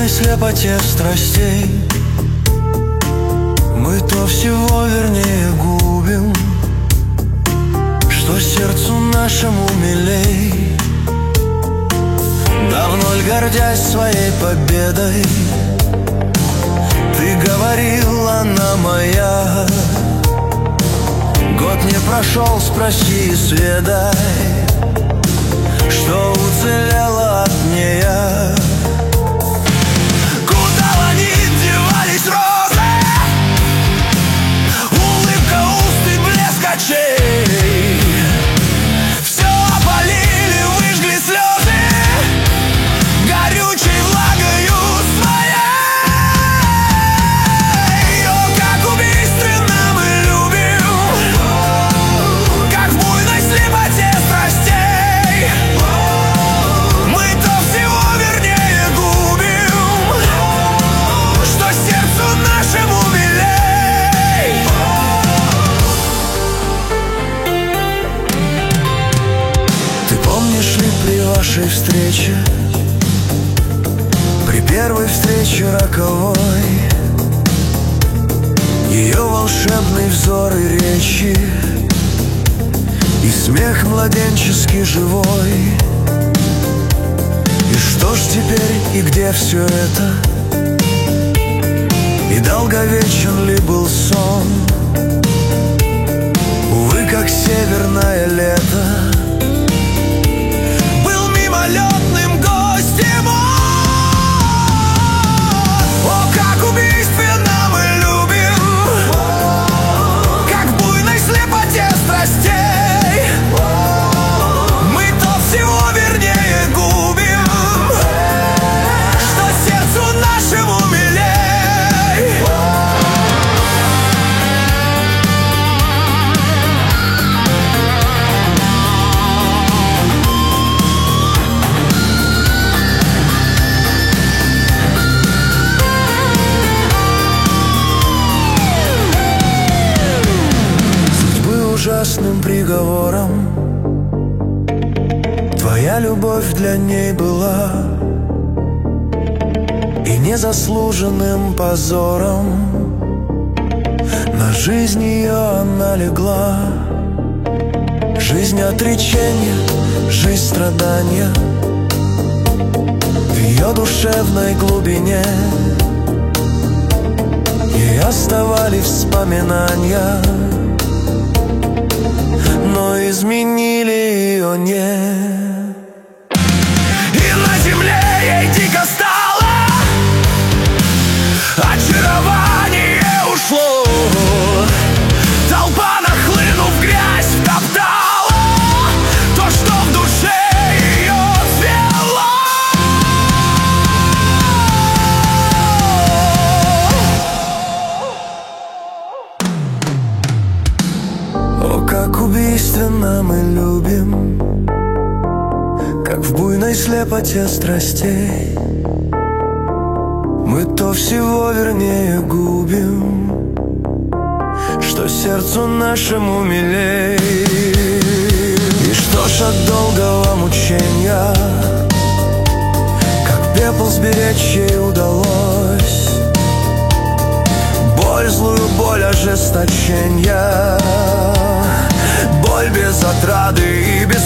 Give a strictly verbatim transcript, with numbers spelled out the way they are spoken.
слепоте страстей мы то всего вернее губим, что сердцу нашему милей. Давно ль гордясь своей победой, ты говорил, она моя. Год не прошел, спроси и сведай, что уцелело от нея. Куда они девались розы, улыбка уст и блеск очей? Все опалили, выжгли слезы горючей влагою своей. О, как убийственно мы любим, как в буйной слепоте страстей мы то всего вернее губим, что сердцу нашему милей. Ты помнишь ли при вашей встрече, при первой встрече роковой, ее волшебный взор и речи, и смех младенческий живой? И что ж теперь и где все это? И долговечен ли был сон? Увы, как северное лето был мимолетным гостем он. О, как убийственно мы любим, как в буйной слепоте страстей мы то всего вернее губим, что сердцу нашему милей. Судьбы ужасным приговором твоя любовь для ней была, и незаслуженным позором на жизнь ее она легла. Жизнь отречения, жизнь страдания в ее душевной глубине. Ей оставались вспоминания, но изменили ее не. И на земле ей дико стало, очарование ушло. Толпа, нахлынув, грязь втоптала то, что в душе ее цвело. О, как убийственно мы любим, как в буйной слепоте страстей мы то всего вернее губим, что сердцу нашему милей. И что ж от долгого мучения, как пепел сберечь ей удалось боль, злую боль ожесточения, боль без отрады и без